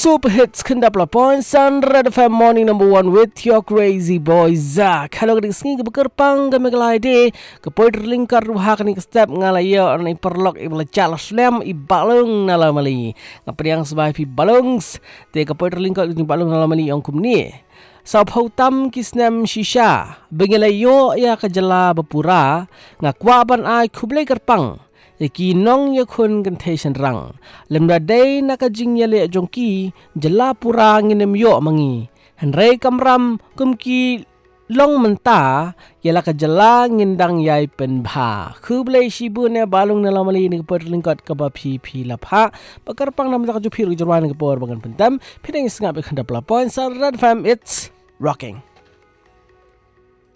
Super hits kendap la point Sun Red FM morning number 1 with your crazy boy Zach. Hello kadik sengi ke bekerpang ke megalai de ke poit lingkar ruha kani ke step ngalaya ni perlok ibla chalas slam i balung nala mali. Ngapriang sebai pi balungs te ke poit lingkar ni balung nala mali yang kum ni. Sa pautam kisnem shisha bengelayo ya ke jela bepura ngakwaban ai kublai kerpang. Iki nong ya kun gantation rang. Lemda day nakajing yale jongki jela pura nginem yo mangi. Henry kamram kumki long menta yala ka jela ngindang yai penbha. Kublai shibu ne balung nalamali ni per lingkat ka ba pi lapha. Pakarpang nam ta ka jupir jarwan ka por bangan pentam. Pidang isngap ikhandap la point sa Red Fam, it's rocking.